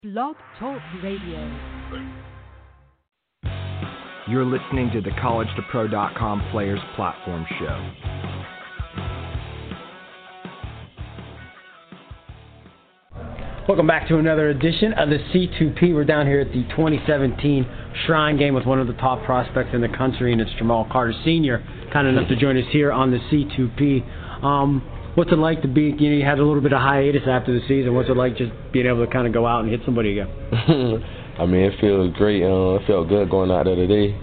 Blog Talk Radio. You're listening to the CollegeToPro.com Players Platform Show. Welcome back to another edition of the C2P. We're down here at the 2017 Shrine Game with one of the top prospects in the country, and it's Jamal Carter Sr., kind enough to join us here on the C2P. What's it like to be, you had a little bit of hiatus after the season. What's it like just being able to kind of go out and hit somebody again? I mean, it feels great. It felt good going out there today.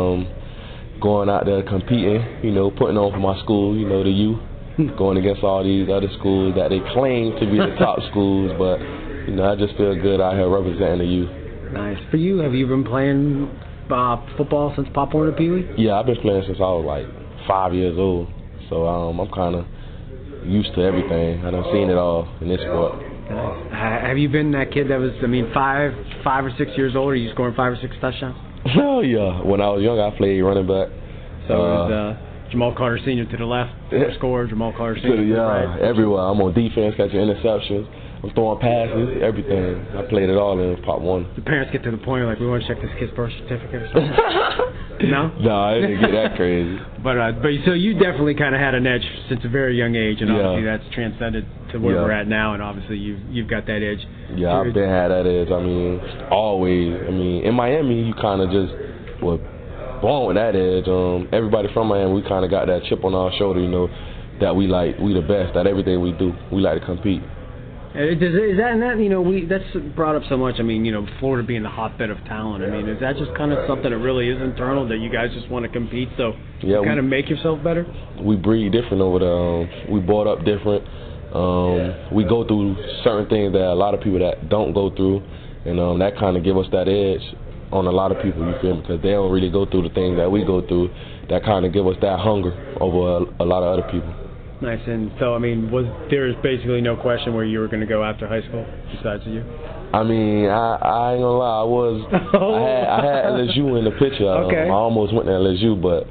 Going out there competing, putting on for my school, the U. Going against all these other schools that they claim to be the top schools, but, I just feel good out here representing the U. Nice. For you, have you been playing football since Pop Warner Pee Wee? Yeah, I've been playing since I was like 5 years old, so I'm kind of used to everything. I done seen it all in this sport. Nice. Have you been that kid that was, 5 or 6 years old? Are you scoring 5 or 6 touchdowns? Oh, yeah. When I was young, I played running back. So it was Jamal Carter Sr. to the left, score, Jamal Carter Sr. to the right. Everywhere. I'm on defense, catching interceptions. I'm throwing passes, everything. I played it all in Pop 1. The parents get to the point like, we want to check this kid's birth certificate or something. No? No, I didn't get that crazy. But so you definitely kind of had an edge since a very young age, and obviously that's transcended to where we're at now, and obviously you've got that edge. Yeah, I've been had that edge. Always. In Miami, you kind of just were born with that edge. Everybody from Miami, we kind of got that chip on our shoulder, that we the best at everything we do. We like to compete. Is that's brought up so much. Florida being the hotbed of talent. Is that just kind of something that really is internal, that you guys just want to compete, so you kind of make yourself better? We breed different over there. We brought up different. We go through certain things that a lot of people that don't go through, and that kind of give us that edge on a lot of people, you feel me? Because they don't really go through the things that we go through. That kind of give us that hunger over a lot of other people. Nice. And so, there is basically no question where you were going to go after high school besides you? I ain't gonna lie. I had LSU in the picture. Okay. I almost went to LSU, but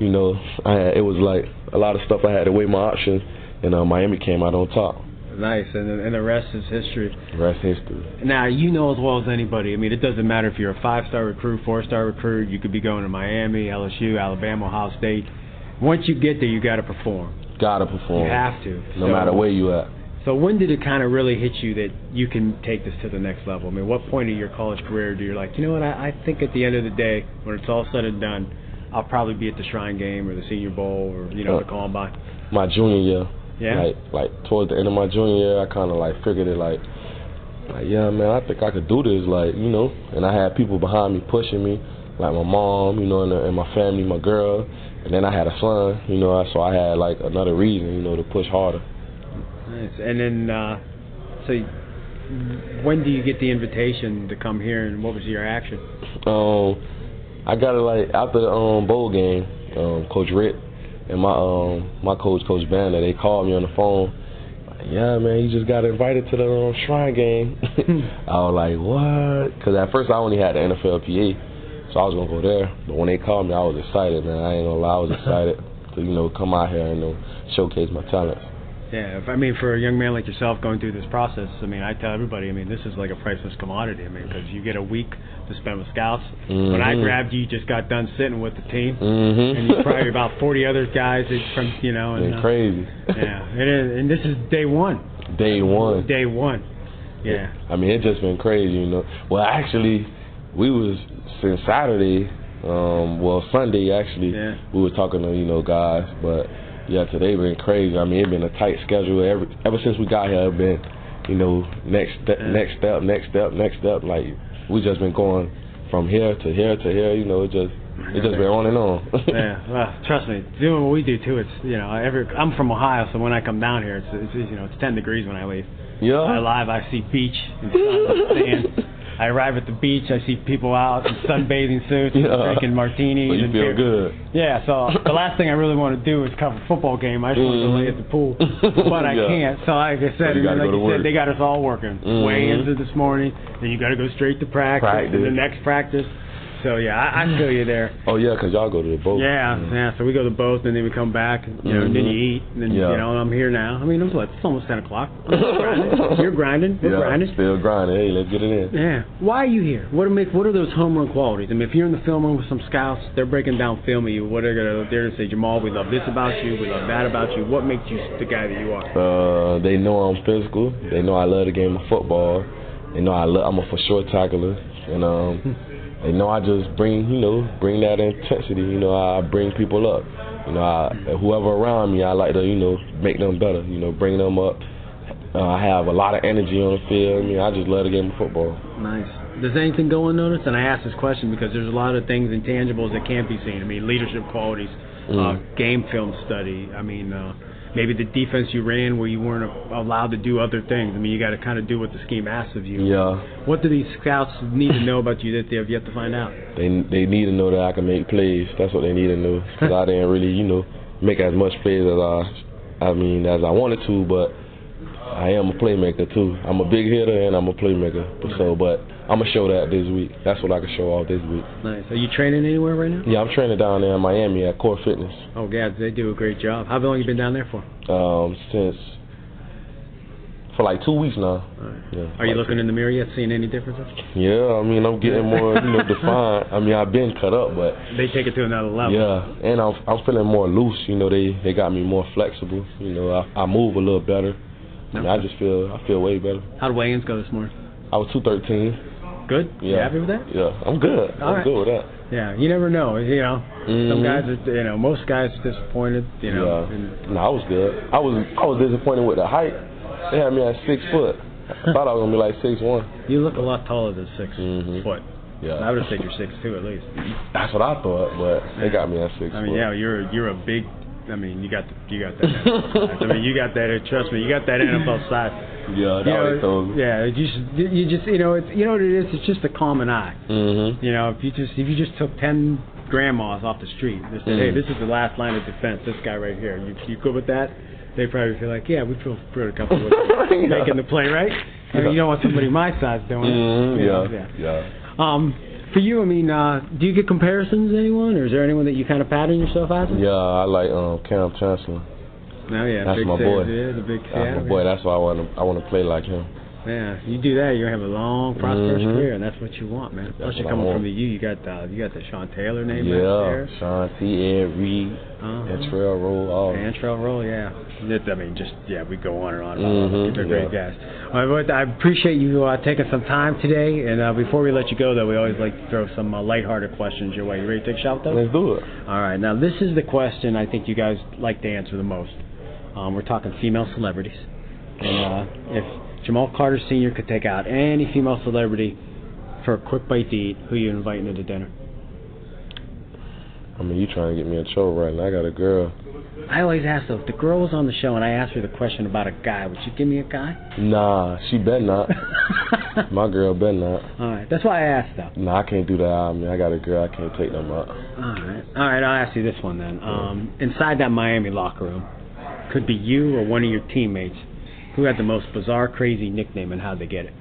it was like a lot of stuff I had to weigh my options, and Miami came out on top. Nice, and the rest is history. The rest history. Now, you know as well as anybody, it doesn't matter if you're a 5-star recruit, 4-star recruit, you could be going to Miami, LSU, Alabama, Ohio State. Once you get there, you got to perform. Got to perform. You have to. No matter where you at. So when did it kind of really hit you that you can take this to the next level? What point of your college career do you like, you know what, I think at the end of the day, when it's all said and done, I'll probably be at the Shrine Game or the Senior Bowl or, the Combine? My junior year. Yeah? Like towards the end of my junior year, I kind of figured it yeah, man, I think I could do this, and I had people behind me pushing me, like my mom, and my family, my girl, and then I had a son, so I had another reason, to push harder. Nice. And then, so when do you get the invitation to come here, and what was your action? I got it after the bowl game. Coach Ritt and my coach, Coach Banner, they called me on the phone. Yeah, man, you just got invited to the Shrine Game. I was like, what? Because at first I only had the NFLPA, so I was going to go there. But when they called me, I was excited, man. I ain't going to lie, I was excited to, come out here and showcase my talents. Yeah, for a young man like yourself going through this process, I tell everybody, this is like a priceless commodity. Because you get a week to spend with scouts. Mm-hmm. When I grabbed you, just got done sitting with the team, and you probably about 40 other guys from, It's crazy. Yeah, it is, and this is day one. Day one. Day one. Yeah. It's just been crazy, Well, actually, we was since Saturday, Sunday actually, we were talking to guys, but. Yeah, today been crazy. It's been a tight schedule. Ever since we got here, it's been, next step. Like, we just been going from here to here to here. It just been on and on. Yeah, well, trust me, doing what we do too. It's I'm from Ohio, so when I come down here, it's 10 degrees when I leave. Yeah. I see beach and sand. I arrive at the beach, I see people out in sunbathing suits, drinking martinis. So you and feel beer. good. Yeah, so the last thing I really want to do is cover a football game. I just want to lay at the pool, but I can't. So like I said, they got us all working. Weigh-ins this morning, then you got to go straight to practice. And the next practice. So yeah, I feel you there. Oh yeah, 'cause y'all go to the boat. Yeah. So we go to both, and then we come back, and then you eat, and then I'm here now. I mean, it's almost 10 o'clock. I'm grinding. You're grinding. We're grinding. Still grinding. Hey, let's get it in. Yeah. Why are you here? What are those home run qualities? I mean, if you're in the film room with some scouts, they're breaking down film of you. What are they're gonna say, Jamal? We love this about you. We love that about you. What makes you the guy that you are? They know I'm physical. They know I love the game of football. They know I'm a for sure tackler, and they know I just bring that intensity. I bring people up. Whoever around me, I like to make them better. Bring them up. I have a lot of energy on the field. I just love the game of football. Nice. Does anything go unnoticed? And I ask this question because there's a lot of things, intangibles that can't be seen. I mean, leadership qualities, game film study. I mean, maybe the defense you ran where you weren't allowed to do other things. I mean, you got to kind of do what the scheme asks of you. Yeah. What do these scouts need to know about you that they have yet to find out? They need to know that I can make plays. That's what they need to know. Because I didn't really, make as much plays as I wanted to, but I am a playmaker too. I'm a big hitter and I'm a playmaker. But I'm gonna show that this week. That's what I can show off this week. Nice. Are you training anywhere right now? Yeah, I'm training down there in Miami at Core Fitness. Oh, God, they do a great job. How long have you been down there for? For like 2 weeks now. All right. Yeah, are you looking in the mirror yet, seeing any differences? Yeah, I'm getting more, defined. I've been cut up, but they take it to another level. Yeah, and I'm feeling more loose. They got me more flexible. I move a little better. I just feel way better. How did weigh-ins go this morning? I was 213. Good? Yeah. You happy with that? Yeah, I'm good. I'm good with that. Yeah, you never know. Some guys are, most guys are disappointed. Yeah. I was good. I was disappointed with the height. They had me at 6 foot. I thought I was gonna be like 6'1". You look a lot taller than 6 foot. Yeah. I would have said you're 6'2" at least. That's what I thought, but they got me at 6 foot. I mean, yeah, you're a big. I mean, you got that. I mean, you got that. Trust me, you got that NFL size. Yeah, that's what they told me. Yeah, you just it's what it is. It's just a common eye. Mm-hmm. If you just took 10 grandmas off the street and said, hey, this is the last line of defense. This guy right here. You good with that? They probably feel like, yeah, we feel pretty comfortable with making the play, right? I mean, you don't want somebody my size doing it. Yeah. For you, I mean, do you get comparisons to anyone, or is there anyone that you kind of pattern yourself after? Yeah, I like Cam Chancellor. Oh yeah, that's my boy. Yeah, the big That's my boy. That's why I want to play like him. Yeah, you do that, you're gonna have a long, prosperous career, and that's what you want, man. Plus, you're coming from the U. You got the Sean Taylor name back there. Yeah, Sean T. Ed Reed, Antrell Roll, all. Antrell Roll, yeah. I mean, we go on and on. They're great guys. I appreciate you taking some time today. And before we let you go, though, we always like to throw some lighthearted questions your way. You ready to take a shot with those? Let's do it. All right. Now, this is the question I think you guys like to answer the most. We're talking female celebrities. And if Jamal Carter Sr. could take out any female celebrity for a quick bite to eat, who are you inviting to dinner? I mean, you trying to get me in trouble right now. I got a girl. I always ask, though, if the girl was on the show and I asked her the question about a guy, would you give me a guy? Nah, she better not. My girl better not. All right. That's why I asked, though. Nah, I can't do that. I mean, I got a girl. I can't take them out. All right. I'll ask you this one, then. Inside that Miami locker room, could be you or one of your teammates, who had the most bizarre, crazy nickname, and how'd they get it?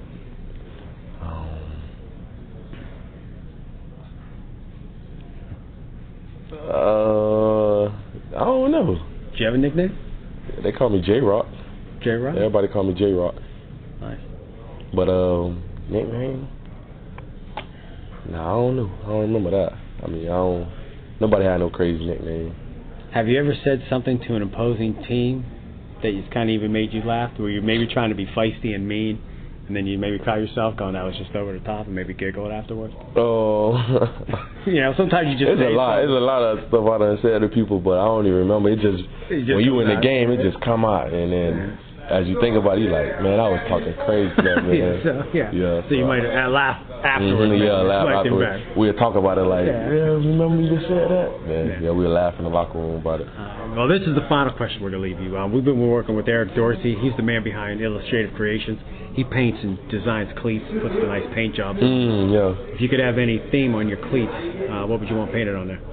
I don't know. Do you have a nickname? They call me J-Rock. J-Rock? Everybody call me J-Rock. Nice. But, nickname? Nah, I don't know. I don't remember that. I mean, nobody had no crazy nickname. Have you ever said something to an opposing team that kind of even made you laugh, where you're maybe trying to be feisty and mean, and then you maybe caught yourself going, that was just over the top, and maybe giggled afterwards? Oh. Sometimes you just There's a lot of stuff I done said to people, but I don't even remember. It just when you in the game, it just come out, and then as you think about it, you're like, man, I was talking crazy to that man. So you might laugh afterwards. Laugh afterwards. We'll talk about it like, remember you just said that? Yeah, we'll laugh in the locker room about it. Well, this is the final question we're going to leave you. We've been working with Eric Dorsey. He's the man behind Illustrative Creations. He paints and designs cleats, puts a nice paint job. If you could have any theme on your cleats, what would you want painted on there?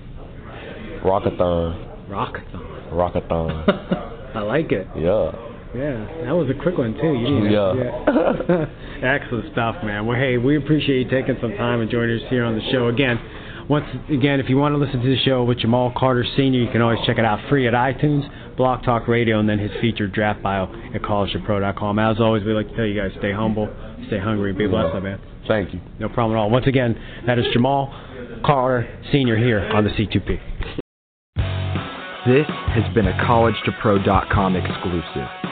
Rockathon. Rockathon. Rockathon. I like it. Yeah. Yeah, that was a quick one, too. You didn't Yeah. Excellent stuff, man. Well, hey, we appreciate you taking some time and joining us here on the show. Again, if you want to listen to the show with Jamal Carter Sr., you can always check it out free at iTunes, Block Talk Radio, and then his featured draft bio at collegetopro.com. As always, we like to tell you guys, stay humble, stay hungry, be blessed, man. Thank you. No problem at all. Once again, that is Jamal Carter Sr. here on the C2P. This has been a collegetopro.com exclusive.